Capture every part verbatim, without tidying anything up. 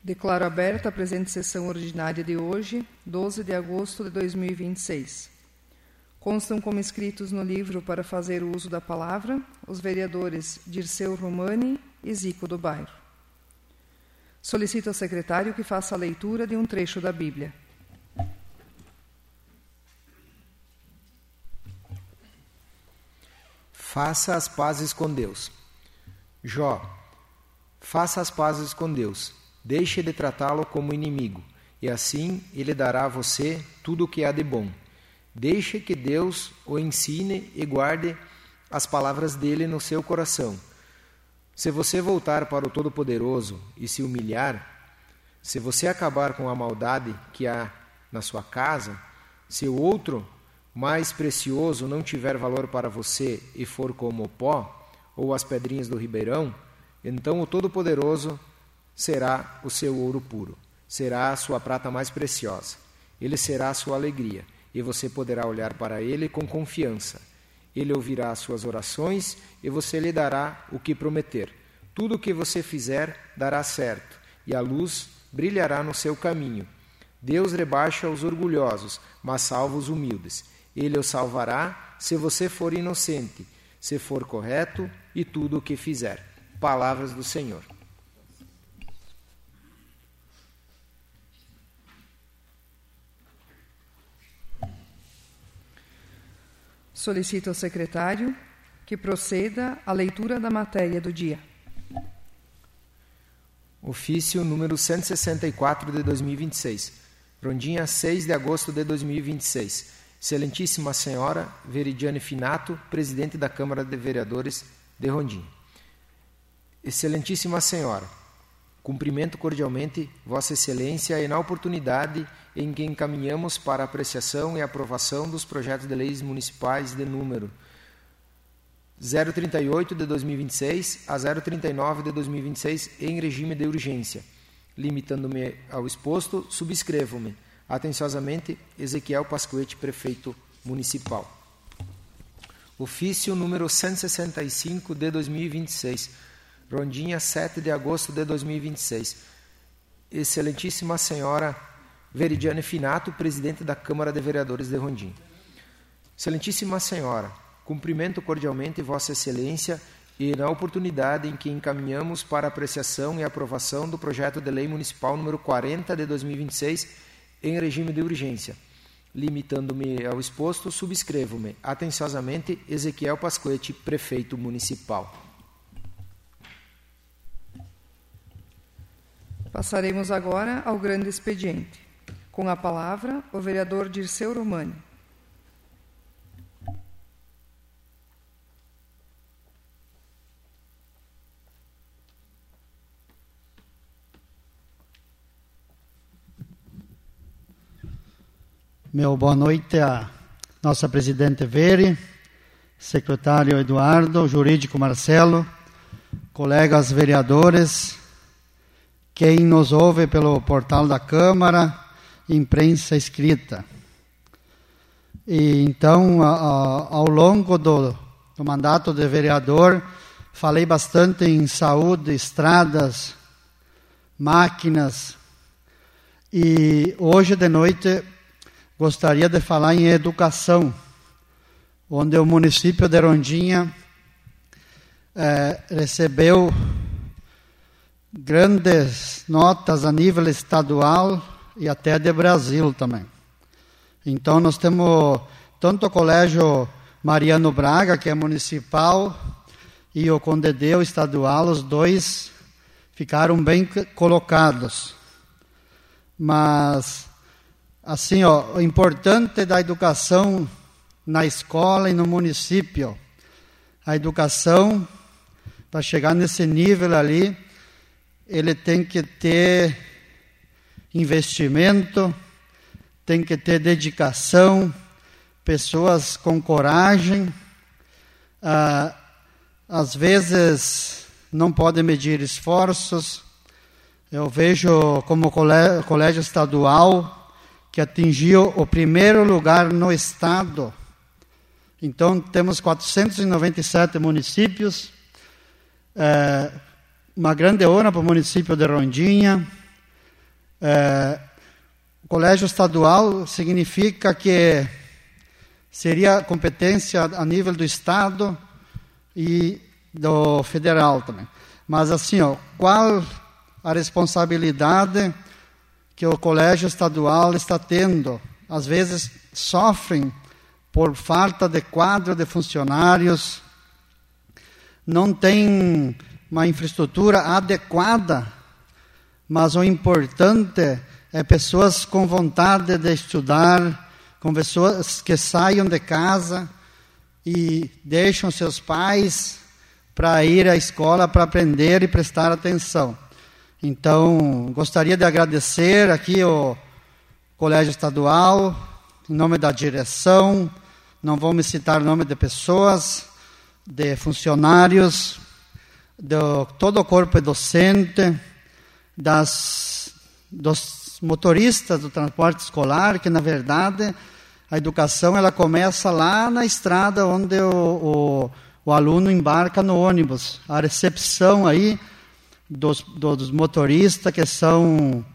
Declaro aberta a presente sessão ordinária de hoje, doze de agosto de dois mil e vinte e seis. Constam como inscritos no livro para fazer o uso da palavra os vereadores Dirceu Romani e Zico do Bairro. Solicito ao secretário que faça a leitura de um trecho da Bíblia. Faça as pazes com Deus. Jó, faça as pazes com Deus. Deixe de tratá-lo como inimigo, e assim ele dará a você tudo o que há de bom. Deixe que Deus o ensine e guarde as palavras dele no seu coração. Se você voltar para o Todo-Poderoso e se humilhar, se você acabar com a maldade que há na sua casa, se o outro mais precioso não tiver valor para você e for como o pó ou as pedrinhas do ribeirão, então o Todo-Poderoso será o seu ouro puro, será a sua prata mais preciosa. Ele será a sua alegria, e você poderá olhar para ele com confiança. Ele ouvirá as suas orações, e você lhe dará o que prometer. Tudo o que você fizer dará certo, e a luz brilhará no seu caminho. Deus rebaixa os orgulhosos, mas salva os humildes. Ele o salvará se você for inocente, se for correto e tudo o que fizer. Palavras do Senhor. Solicito ao secretário que proceda à leitura da matéria do dia. Ofício número cento e sessenta e quatro de dois mil e vinte e seis. Rondinha, seis de agosto de dois mil e vinte e seis. Excelentíssima Senhora Veridiane Finato, Presidente da Câmara de Vereadores de Rondinha. Excelentíssima Senhora, cumprimento cordialmente Vossa Excelência e na oportunidade em que encaminhamos para apreciação e aprovação dos projetos de leis municipais de número zero trinta e oito de dois mil e vinte e seis a zero trinta e nove de dois mil e vinte e seis em regime de urgência. Limitando-me ao exposto, subscrevo-me. Atenciosamente, Ezequiel Pascoete, Prefeito Municipal. Ofício número cento e sessenta e cinco de dois mil e vinte e seis. Rondinha, sete de agosto de dois mil e vinte e seis. Excelentíssima Senhora Veridiane Finato, Presidente da Câmara de Vereadores de Rondinha. Excelentíssima Senhora, cumprimento cordialmente Vossa Excelência e na oportunidade em que encaminhamos para apreciação e aprovação do projeto de lei municipal número quarenta de dois mil e vinte e seis em regime de urgência. Limitando-me ao exposto, subscrevo-me. Atenciosamente, Ezequiel Pascoete, Prefeito Municipal. Passaremos agora ao grande expediente. Com a palavra, o vereador Dirceu Romani. Meu boa noite a nossa presidente Veri, secretário Eduardo, jurídico Marcelo, colegas vereadores, quem nos ouve pelo portal da Câmara, imprensa escrita. E então, a, a, ao longo do, do mandato de vereador, falei bastante em saúde, estradas, máquinas, e hoje de noite gostaria de falar em educação, onde o município de Rondinha eh, recebeu grandes notas a nível estadual e até de Brasil também. Então nós temos tanto o Colégio Mariano Braga, que é municipal, e o Condedeu estadual, os dois ficaram bem colocados. Mas assim, ó, o importante da educação na escola e no município, a educação, para chegar nesse nível ali, ele tem que ter investimento, tem que ter dedicação, pessoas com coragem. Ah, às vezes não podem medir esforços. Eu vejo como colégio, colégio estadual que atingiu o primeiro lugar no estado. Então, temos quatrocentos e noventa e sete municípios, é, uma grande honra para o município de Rondinha, É, o colégio estadual significa que seria competência a nível do Estado e do federal também. Mas assim, ó, qual a responsabilidade que o colégio estadual está tendo? Às vezes sofrem por falta de quadro de funcionários, não tem uma infraestrutura adequada, mas o importante é pessoas com vontade de estudar, com pessoas que saiam de casa e deixam seus pais para ir à escola para aprender e prestar atenção. Então, gostaria de agradecer aqui ao Colégio Estadual, em nome da direção, não vou me citar o nome de pessoas, de funcionários, de todo o corpo docente, das, dos motoristas do transporte escolar, que, na verdade, a educação ela começa lá na estrada onde o, o, o aluno embarca no ônibus. A recepção aí dos, dos motoristas que são...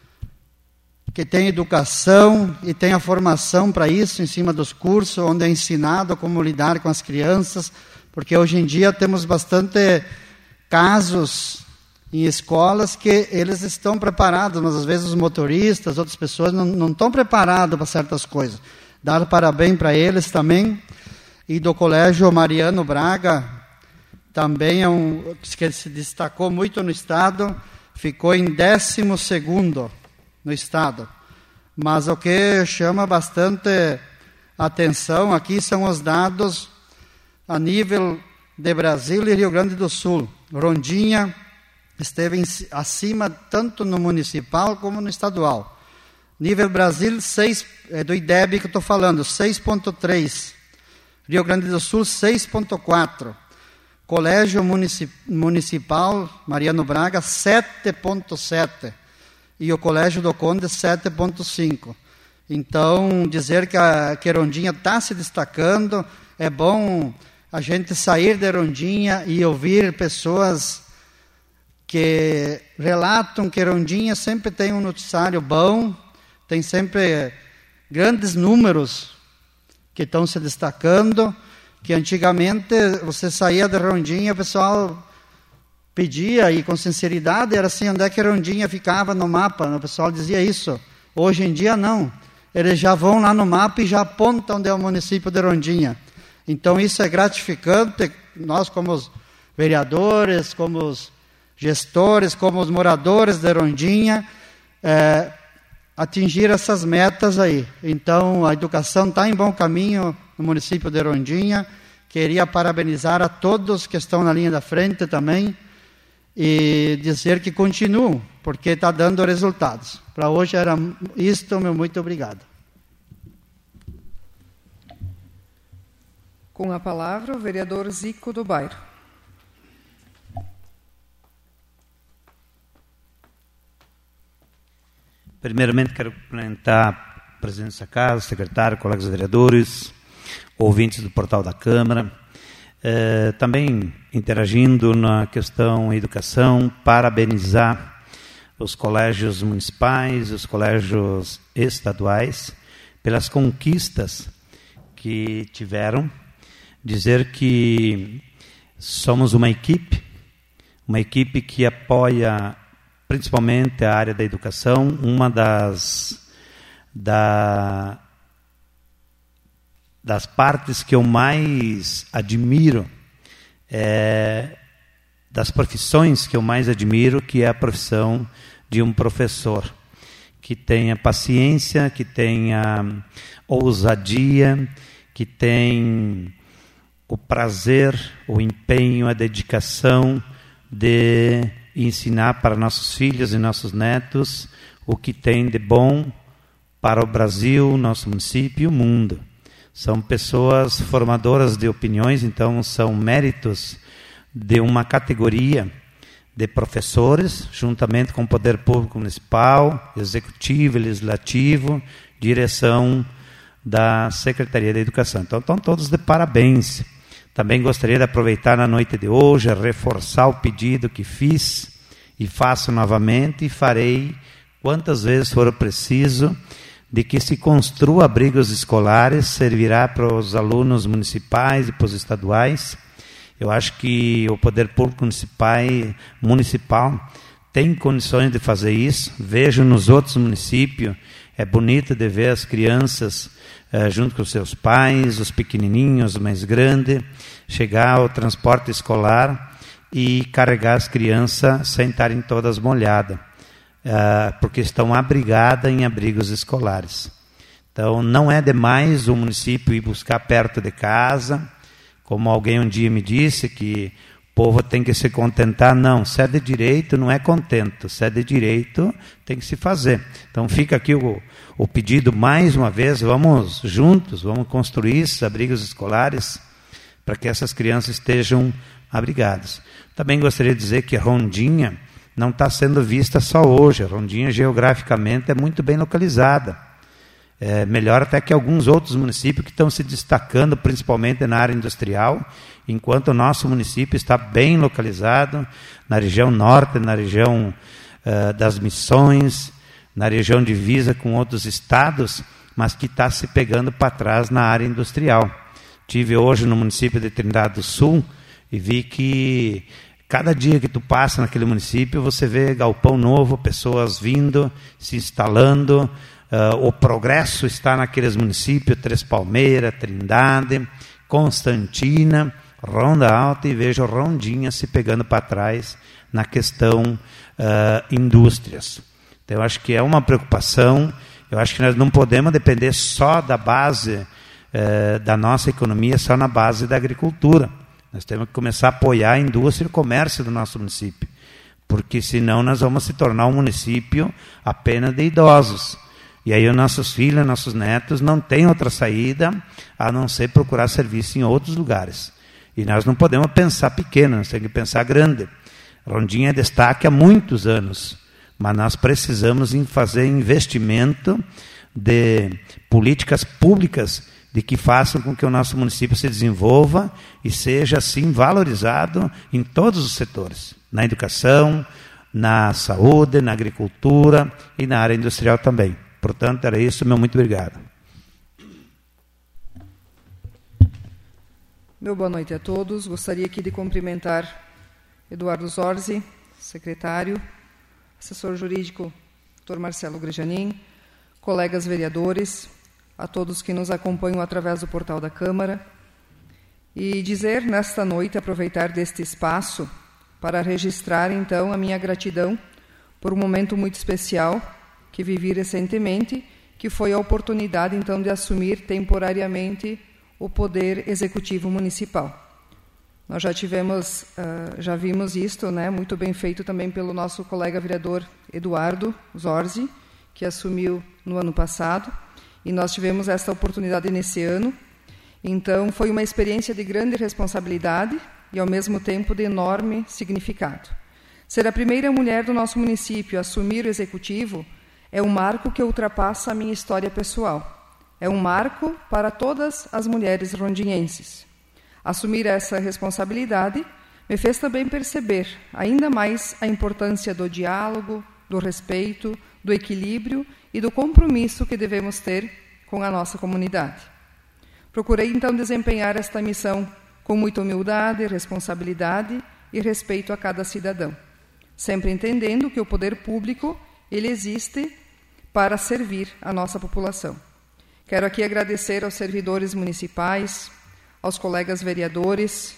que têm educação e têm a formação para isso, em cima dos cursos, onde é ensinado como lidar com as crianças, porque hoje em dia temos bastante casos em escolas que eles estão preparados, mas às vezes os motoristas, outras pessoas não, não estão preparados para certas coisas. Dar parabéns para eles também. E do Colégio Mariano Braga, também é um que se destacou muito no Estado, ficou em décimo segundo no Estado. Mas o que chama bastante atenção aqui são os dados a nível de Brasil e Rio Grande do Sul. Rondinha esteve em, acima tanto no municipal como no estadual. Nível Brasil, seis, é do I D E B que eu estou falando, seis ponto três. Rio Grande do Sul, seis ponto quatro. Colégio Municipal Mariano Braga, sete ponto sete. E o Colégio do Conde, sete ponto cinco. Então, dizer que a que Rondinha está se destacando, é bom a gente sair de Rondinha e ouvir pessoas que relatam que Rondinha sempre tem um noticiário bom, tem sempre grandes números que estão se destacando, que antigamente você saía de Rondinha, o pessoal pedia, e com sinceridade era assim, onde é que Rondinha ficava no mapa? O pessoal dizia isso. Hoje em dia não. Eles já vão lá no mapa e já apontam onde é o município de Rondinha. Então isso é gratificante. Nós, como os vereadores, como os gestores, como os moradores de Rondinha, é, atingir essas metas aí. Então a educação está em bom caminho no município de Rondinha. Queria parabenizar a todos que estão na linha da frente também, e dizer que continuam, porque está dando resultados. Para hoje era isto, meu muito obrigado. Com a palavra, o vereador Zico do Bairro. Primeiramente, quero cumprimentar a presidência da Casa, secretário, colegas vereadores, ouvintes do portal da Câmara. Eh, também interagindo na questão educação, parabenizar os colégios municipais, os colégios estaduais, pelas conquistas que tiveram. Dizer que somos uma equipe, uma equipe que apoia principalmente a área da educação. Uma das, da, das partes que eu mais admiro, é, das profissões que eu mais admiro, que é a profissão de um professor, que tenha paciência, que tenha ousadia, que tem o prazer, o empenho, a dedicação de ensinar para nossos filhos e nossos netos o que tem de bom para o Brasil, nosso município e o mundo. São pessoas formadoras de opiniões, então são méritos de uma categoria de professores, juntamente com o Poder Público Municipal, Executivo, Legislativo, direção da Secretaria da Educação. Então, estão todos de parabéns. Também gostaria de aproveitar na noite de hoje, reforçar o pedido que fiz e faço novamente, e farei quantas vezes for preciso, de que se construa abrigos escolares, servirá para os alunos municipais e para os estaduais. Eu acho que o poder público municipal, municipal tem condições de fazer isso. Vejo nos outros municípios, é bonito de ver as crianças eh, junto com os seus pais, os pequenininhos, os mais grandes, chegar ao transporte escolar e carregar as crianças sem estarem todas molhadas, eh, porque estão abrigadas em abrigos escolares. Então, não é demais o município ir buscar perto de casa, como alguém um dia me disse, que o povo tem que se contentar. Não, se é de direito, não é contento. Se é de direito, tem que se fazer. Então fica aqui o, o pedido mais uma vez, vamos juntos, vamos construir esses abrigos escolares para que essas crianças estejam abrigadas. Também gostaria de dizer que Rondinha não está sendo vista só hoje. A Rondinha, geograficamente, é muito bem localizada. É melhor até que alguns outros municípios que estão se destacando, principalmente na área industrial, enquanto o nosso município está bem localizado na região norte, na região uh, das Missões, na região divisa com outros estados, mas que está se pegando para trás na área industrial. Tive hoje no município de Trindade do Sul e vi que cada dia que tu passa naquele município, você vê galpão novo, pessoas vindo, se instalando. Uh, o progresso está naqueles municípios, Três Palmeiras, Trindade, Constantina, Ronda Alta, e vejo Rondinha se pegando para trás na questão uh, indústrias. Então, eu acho que é uma preocupação. Eu acho que nós não podemos depender só da base uh, da nossa economia, só na base da agricultura. Nós temos que começar a apoiar a indústria e o comércio do nosso município, porque senão nós vamos se tornar um município apenas de idosos. E aí os nossos filhos, nossos netos não têm outra saída a não ser procurar serviço em outros lugares. E nós não podemos pensar pequeno, nós temos que pensar grande. Rondinha é destaque há muitos anos, mas nós precisamos em fazer investimento de políticas públicas de que façam com que o nosso município se desenvolva e seja assim valorizado em todos os setores, na educação, na saúde, na agricultura e na área industrial também. Portanto, era isso. Meu muito obrigado. Meu boa noite a todos. Gostaria aqui de cumprimentar Eduardo Zorzi, secretário, assessor jurídico, doutor Marcelo Grejanin, colegas vereadores, a todos que nos acompanham através do portal da Câmara, e dizer nesta noite, aproveitar deste espaço para registrar, então, a minha gratidão por um momento muito especial que vivi recentemente, que foi a oportunidade, então, de assumir temporariamente o Poder Executivo Municipal. Nós já tivemos, uh, já vimos isto, né, muito bem feito também pelo nosso colega vereador Eduardo Zorzi, que assumiu no ano passado, e nós tivemos esta oportunidade nesse ano. Então, foi uma experiência de grande responsabilidade e, ao mesmo tempo, de enorme significado. Ser a primeira mulher do nosso município a assumir o Executivo é um marco que ultrapassa a minha história pessoal. É um marco para todas as mulheres rondinhenses. Assumir essa responsabilidade me fez também perceber ainda mais a importância do diálogo, do respeito, do equilíbrio e do compromisso que devemos ter com a nossa comunidade. Procurei, então, desempenhar esta missão com muita humildade, responsabilidade e respeito a cada cidadão, sempre entendendo que o poder público ele existe para servir a nossa população. Quero aqui agradecer aos servidores municipais, aos colegas vereadores,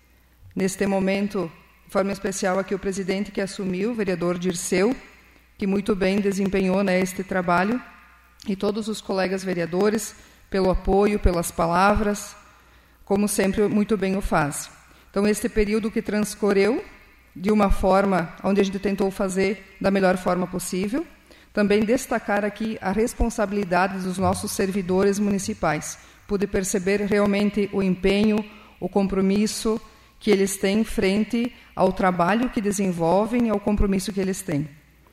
neste momento, de forma especial aqui o presidente que assumiu, o vereador Dirceu, que muito bem desempenhou, né, este trabalho, e todos os colegas vereadores, pelo apoio, pelas palavras, como sempre muito bem o faz. Então, este período que transcorreu de uma forma onde a gente tentou fazer da melhor forma possível, também destacar aqui a responsabilidade dos nossos servidores municipais. Pude perceber realmente o empenho, o compromisso que eles têm frente ao trabalho que desenvolvem e ao compromisso que eles têm.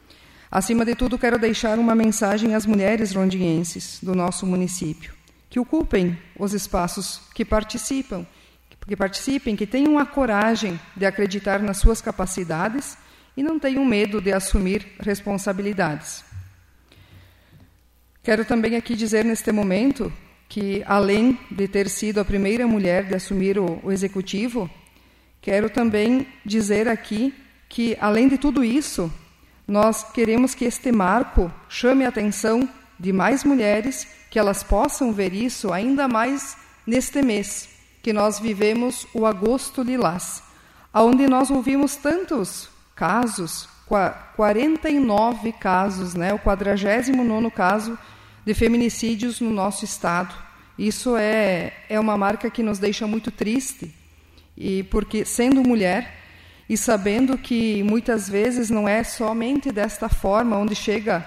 Acima de tudo, quero deixar uma mensagem às mulheres rondinhenses do nosso município, que ocupem os espaços, que participam, que participem, que tenham a coragem de acreditar nas suas capacidades e não tenham medo de assumir responsabilidades. Quero também aqui dizer neste momento que, além de ter sido a primeira mulher de assumir o, o executivo, quero também dizer aqui que, além de tudo isso, nós queremos que este marco chame a atenção de mais mulheres, que elas possam ver isso ainda mais neste mês, que nós vivemos o Agosto Lilás, onde nós ouvimos tantos casos, quarenta e nove casos, né, o quadragésimo nono caso de feminicídios no nosso estado. Isso é, é uma marca que nos deixa muito triste, e porque, sendo mulher, e sabendo que muitas vezes não é somente desta forma onde chega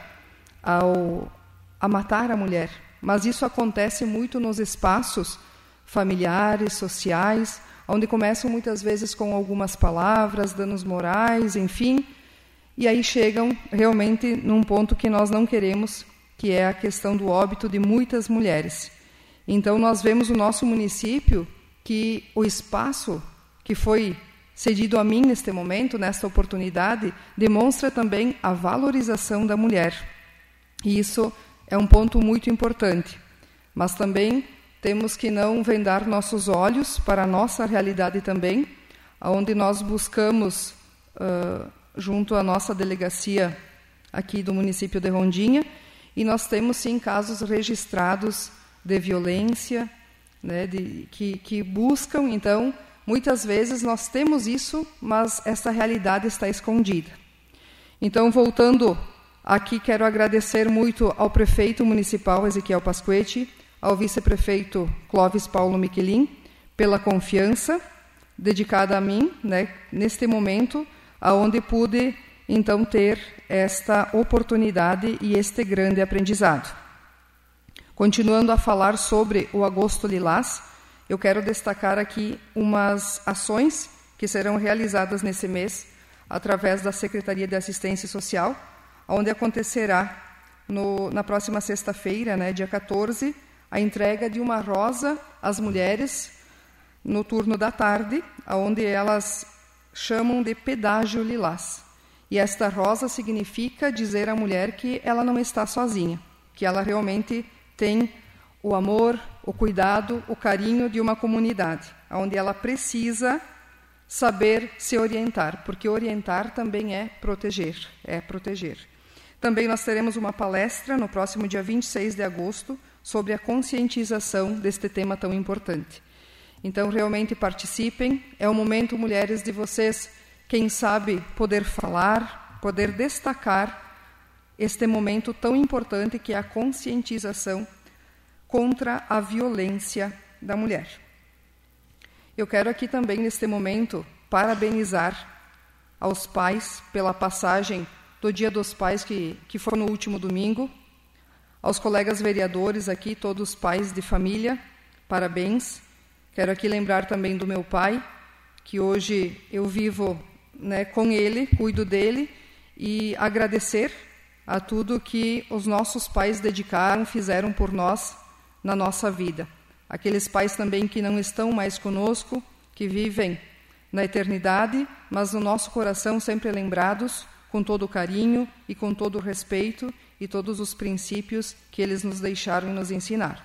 ao, a matar a mulher, mas isso acontece muito nos espaços familiares, sociais, onde começam muitas vezes com algumas palavras, danos morais, enfim, e aí chegam realmente num ponto que nós não queremos, que é a questão do óbito de muitas mulheres. Então nós vemos no nosso município que o espaço que foi cedido a mim neste momento, nesta oportunidade, demonstra também a valorização da mulher. E isso é um ponto muito importante. Mas também temos que não vendar nossos olhos para a nossa realidade também, onde nós buscamos, uh, junto à nossa delegacia aqui do município de Rondinha, e nós temos sim casos registrados de violência, né, de, que, que buscam, então, muitas vezes nós temos isso, mas essa realidade está escondida. Então, voltando aqui, quero agradecer muito ao prefeito municipal Ezequiel Pasquetti, ao vice-prefeito Clóvis Paulo Miquelin, pela confiança dedicada a mim, né, neste momento, aonde pude, então, ter esta oportunidade e este grande aprendizado. Continuando a falar sobre o Agosto Lilás, eu quero destacar aqui umas ações que serão realizadas nesse mês através da Secretaria de Assistência Social, onde acontecerá no, na próxima sexta-feira, né, dia quatorze, a entrega de uma rosa às mulheres no turno da tarde, onde elas chamam de pedágio lilás. E esta rosa significa dizer à mulher que ela não está sozinha, que ela realmente tem o amor, o cuidado, o carinho de uma comunidade, onde ela precisa saber se orientar, porque orientar também é proteger, é proteger. Também nós teremos uma palestra no próximo dia vinte e seis de agosto sobre a conscientização deste tema tão importante. Então, realmente participem. É o momento, mulheres, de vocês, quem sabe, poder falar, poder destacar este momento tão importante que é a conscientização contra a violência da mulher. Eu quero aqui também, neste momento, parabenizar aos pais pela passagem do Dia dos Pais, que, que foi no último domingo, aos colegas vereadores aqui, todos pais de família, parabéns. Quero aqui lembrar também do meu pai, que hoje eu vivo, né, com ele, cuido dele, e agradecer a tudo que os nossos pais dedicaram, fizeram por nós na nossa vida. Aqueles pais também que não estão mais conosco, que vivem na eternidade, mas no nosso coração sempre lembrados, com todo o carinho e com todo o respeito e todos os princípios que eles nos deixaram e nos ensinaram.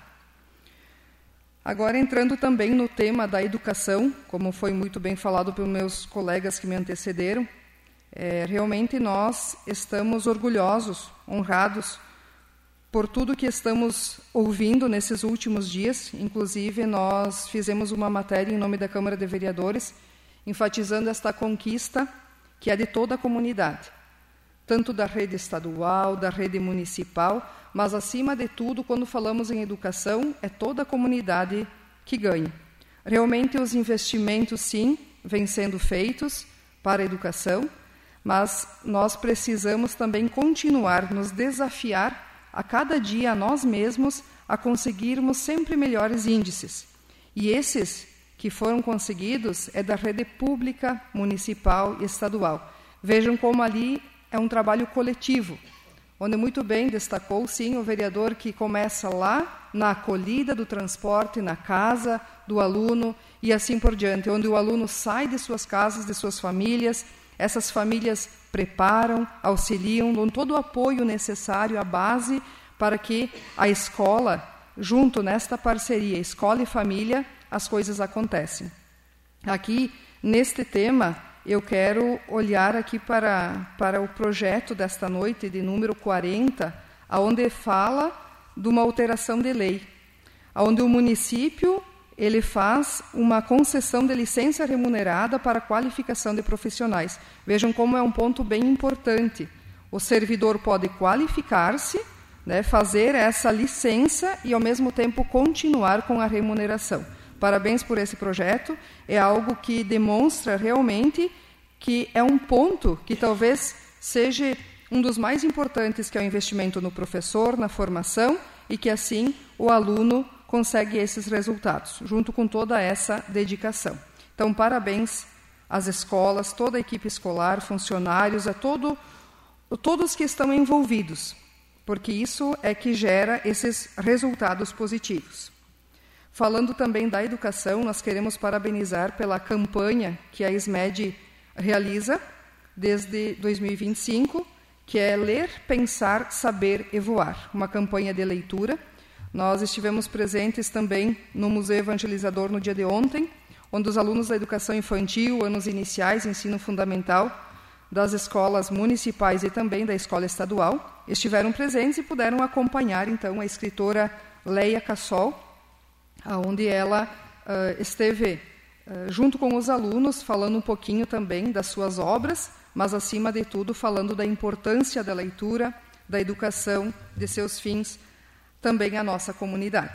Agora, entrando também no tema da educação, como foi muito bem falado pelos meus colegas que me antecederam, é, realmente nós estamos orgulhosos, honrados, por tudo que estamos ouvindo nesses últimos dias. Inclusive, nós fizemos uma matéria em nome da Câmara de Vereadores, enfatizando esta conquista que é de toda a comunidade, tanto da rede estadual, da rede municipal, mas, acima de tudo, quando falamos em educação, é toda a comunidade que ganha. Realmente, os investimentos, sim, vêm sendo feitos para a educação, mas nós precisamos também continuar, nos desafiar a cada dia a nós mesmos a conseguirmos sempre melhores índices. E esses que foram conseguidos é da rede pública, municipal e estadual. Vejam como ali é um trabalho coletivo, onde muito bem destacou, sim, o vereador, que começa lá na acolhida do transporte, na casa do aluno e assim por diante, onde o aluno sai de suas casas, de suas famílias, essas famílias preparam, auxiliam, dão todo o apoio necessário, a base, para que a escola, junto nesta parceria, escola e família, as coisas acontecem. Aqui, neste tema, eu quero olhar aqui para, para o projeto desta noite, de número quarenta, onde fala de uma alteração de lei, onde o município ele faz uma concessão de licença remunerada para a qualificação de profissionais. Vejam como é um ponto bem importante. O servidor pode qualificar-se, né, fazer essa licença e, ao mesmo tempo, continuar com a remuneração. Parabéns por esse projeto. É algo que demonstra realmente que é um ponto que talvez seja um dos mais importantes, que é o investimento no professor, na formação, e que, assim, o aluno consegue esses resultados, junto com toda essa dedicação. Então, parabéns às escolas, toda a equipe escolar, funcionários, a todo, todos que estão envolvidos, porque isso é que gera esses resultados positivos. Falando também da educação, nós queremos parabenizar pela campanha que a SMED realiza desde dois mil e vinte e cinco, que é Ler, Pensar, Saber e Voar, uma campanha de leitura. Nós estivemos presentes também no Museu Evangelizador no dia de ontem, onde os alunos da educação infantil, anos iniciais, ensino fundamental, das escolas municipais e também da escola estadual, estiveram presentes e puderam acompanhar, então, a escritora Leia Cassol, onde ela uh, esteve uh, junto com os alunos, falando um pouquinho também das suas obras, mas, acima de tudo, falando da importância da leitura, da educação, de seus fins, também a nossa comunidade.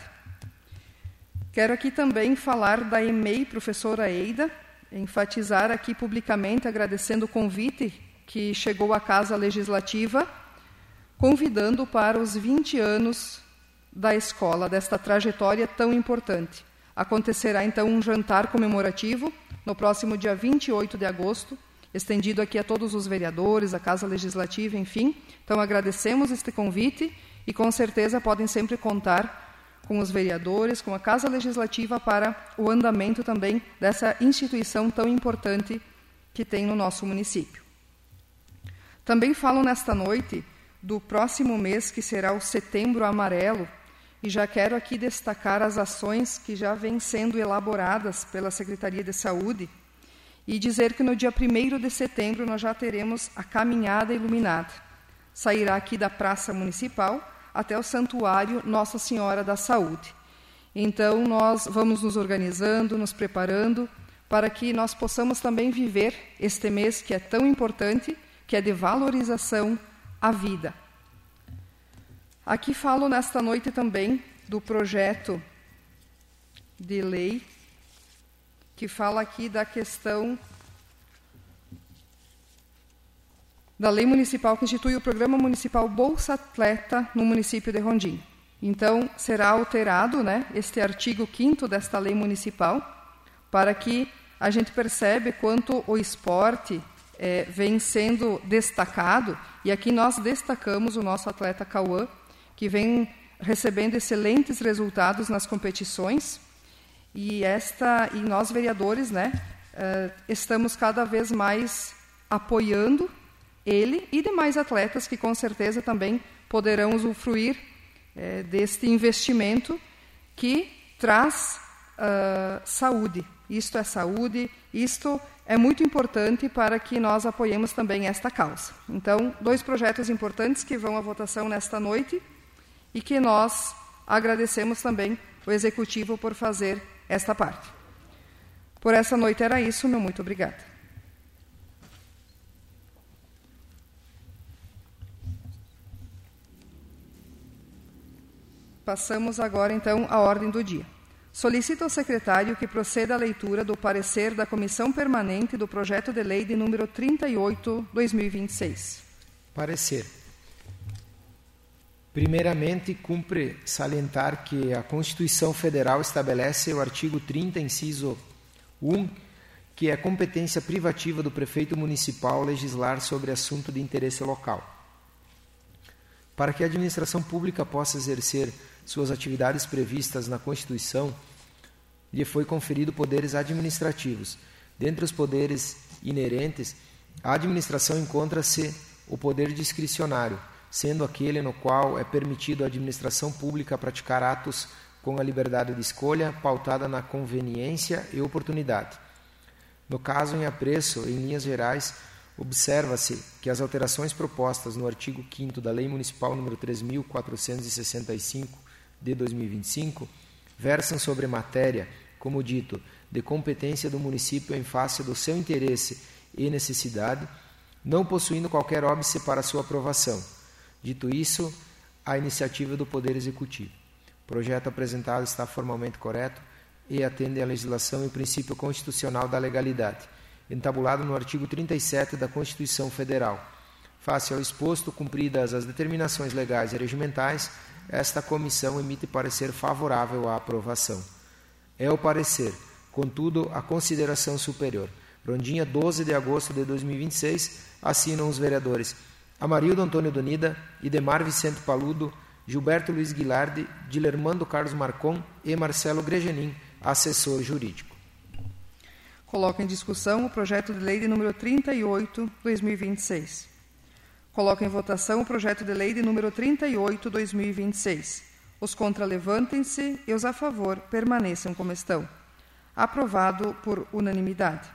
Quero aqui também falar da E M E I Professora Eida, enfatizar aqui publicamente, agradecendo o convite que chegou à Casa Legislativa, convidando para os vinte anos da escola, desta trajetória tão importante. Acontecerá, então, um jantar comemorativo no próximo dia vinte e oito de agosto, estendido aqui a todos os vereadores, a Casa Legislativa, enfim. Então, agradecemos este convite e, com certeza, podem sempre contar com os vereadores, com a Casa Legislativa, para o andamento também dessa instituição tão importante que tem no nosso município. Também falo nesta noite do próximo mês, que será o Setembro Amarelo, e já quero aqui destacar as ações que já vêm sendo elaboradas pela Secretaria de Saúde, e dizer que no dia primeiro de setembro nós já teremos a caminhada iluminada. Sairá aqui da Praça Municipal até o Santuário Nossa Senhora da Saúde. Então, nós vamos nos organizando, nos preparando, para que nós possamos também viver este mês que é tão importante, que é de valorização à vida. Aqui falo nesta noite também do projeto de lei, que fala aqui da questão da lei municipal que institui o Programa Municipal Bolsa Atleta no município de Rondim. Então, será alterado, né, este artigo quinto desta lei municipal, para que a gente percebe quanto o esporte é, vem sendo destacado, e aqui nós destacamos o nosso atleta Cauã, que vem recebendo excelentes resultados nas competições, e, esta, e nós, vereadores, né, uh, estamos cada vez mais apoiando ele e demais atletas que, com certeza, também poderão usufruir eh, deste investimento que traz uh, saúde. Isto é saúde, isto é muito importante para que nós apoiemos também esta causa. Então, dois projetos importantes que vão à votação nesta noite e que nós agradecemos também o Executivo por fazer esta parte. Por essa noite era isso, meu muito obrigada. Passamos agora, então, à ordem do dia. Solicito ao secretário que proceda à leitura do parecer da Comissão Permanente do Projeto de Lei de número trinta e oito, dois mil e vinte e seis. Parecer. Primeiramente, cumpre salientar que a Constituição Federal estabelece o artigo trinta, inciso um, que é competência privativa do prefeito municipal legislar sobre assunto de interesse local. Para que a administração pública possa exercer suas atividades previstas na Constituição, lhe foi conferido poderes administrativos. Dentre os poderes inerentes, a administração encontra-se o poder discricionário, sendo aquele no qual é permitido à administração pública praticar atos com a liberdade de escolha, pautada na conveniência e oportunidade. No caso em apreço, em linhas gerais, observa-se que as alterações propostas no artigo quinto da Lei Municipal número três mil quatrocentos e sessenta e cinco, de dois mil e vinte e cinco, versam sobre matéria, como dito, de competência do município em face do seu interesse e necessidade, não possuindo qualquer óbice para sua aprovação. Dito isso, a iniciativa do Poder Executivo. O projeto apresentado está formalmente correto e atende à legislação e o princípio constitucional da legalidade, entabulado no artigo trinta e sete da Constituição Federal. Face ao exposto, cumpridas as determinações legais e regimentais, esta comissão emite parecer favorável à aprovação. É o parecer, contudo, a consideração superior. Rondinha, doze de agosto de dois mil e vinte e seis, assinam os vereadores Amarildo Antônio Donida, Idemar Vicente Paludo, Gilberto Luiz Guilardi, Dilermando Carlos Marcon e Marcelo Gregenin, assessor jurídico. Coloco em discussão o projeto de lei de número trinta e oito, dois mil e vinte e seis. Coloco em votação o projeto de lei de número trinta e oito, dois mil e vinte e seis. Os contra levantem-se e os a favor permaneçam como estão. Aprovado por unanimidade.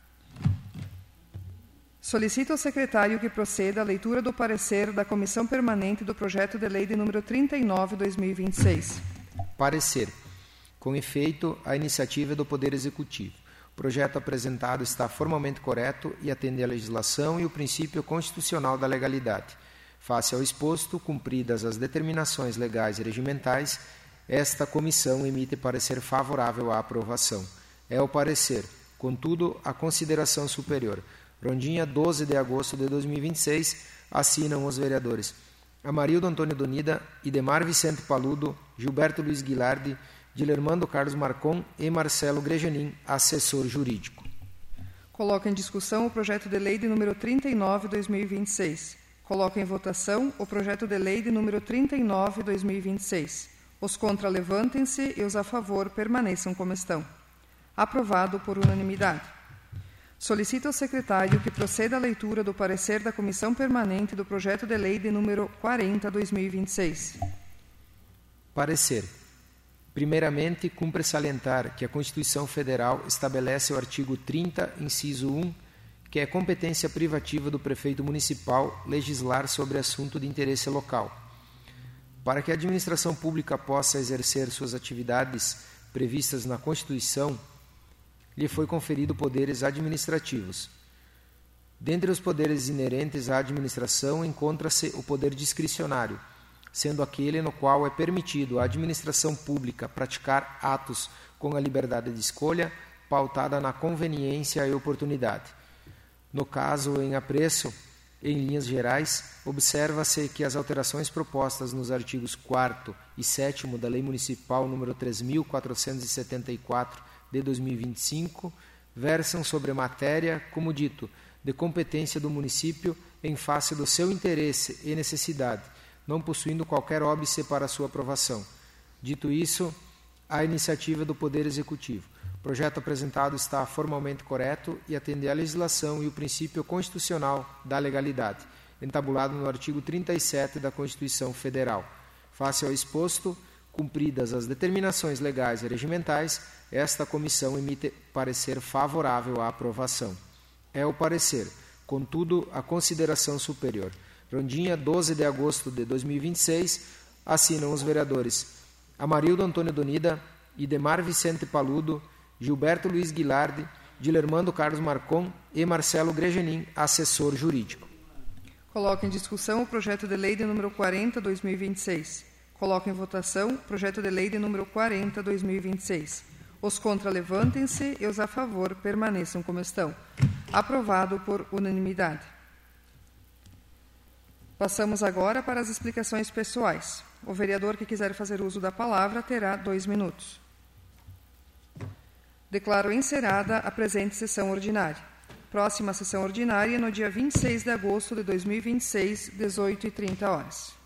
Solicito ao secretário que proceda à leitura do parecer da Comissão Permanente do projeto de lei de número trinta e nove, dois mil e vinte e seis. Parecer. Com efeito, a iniciativa do Poder Executivo. O projeto apresentado está formalmente correto e atende à legislação e o princípio constitucional da legalidade. Face ao exposto, cumpridas as determinações legais e regimentais, esta comissão emite parecer favorável à aprovação. É o parecer, contudo, a consideração superior. Rondinha, doze de agosto de dois mil e vinte e seis, assinam os vereadores Amarildo Antônio Donida, Idemar Vicente Paludo, Gilberto Luiz Guilardi, Dilermando Carlos Marcon e Marcelo Gregenin, assessor jurídico. Coloco em discussão o projeto de lei de número trinta e nove, dois mil e vinte e seis. Coloco em votação o projeto de lei de número trinta e nove, dois mil e vinte e seis. Os contra levantem-se e os a favor permaneçam como estão. Aprovado por unanimidade. Solicito ao secretário que proceda à leitura do parecer da Comissão Permanente do projeto de lei de número quarenta, dois mil e vinte e seis. Parecer. Primeiramente, cumpre salientar que a Constituição Federal estabelece o artigo trinta, inciso um, que é competência privativa do prefeito municipal legislar sobre assunto de interesse local. Para que a administração pública possa exercer suas atividades previstas na Constituição, lhe foi conferido poderes administrativos. Dentre os poderes inerentes à administração encontra-se o poder discricionário, sendo aquele no qual é permitido à administração pública praticar atos com a liberdade de escolha, pautada na conveniência e oportunidade. No caso em apreço, em linhas gerais, observa-se que as alterações propostas nos artigos quarto e sétimo da Lei Municipal número três mil quatrocentos e setenta e quatro, de dois mil e vinte e cinco, versam sobre matéria, como dito, de competência do município em face do seu interesse e necessidade, não possuindo qualquer óbice para sua aprovação. Dito isso, a iniciativa do Poder Executivo. O projeto apresentado está formalmente correto e atende à legislação e o princípio constitucional da legalidade, entabulado no artigo trinta e sete da Constituição Federal. Face ao exposto, cumpridas as determinações legais e regimentais, esta comissão emite parecer favorável à aprovação. É o parecer, contudo, a consideração superior. Rondinha, doze de agosto de dois mil e vinte e seis, assinam os vereadores Amarildo Antônio Donida, Idemar Vicente Paludo, Gilberto Luiz Guilardi, Dilermando Carlos Marcon e Marcelo Gregenin, assessor jurídico. Coloco em discussão o projeto de lei de número quarenta, dois mil e vinte e seis. Coloco em votação o projeto de lei de número quarenta, dois mil e vinte e seis. Os contra levantem-se e os a favor permaneçam como estão. Aprovado por unanimidade. Passamos agora para as explicações pessoais. O vereador que quiser fazer uso da palavra terá dois minutos. Declaro encerrada a presente sessão ordinária. Próxima sessão ordinária no dia vinte e seis de agosto de dois mil e vinte e seis, dezoito e trinta horas.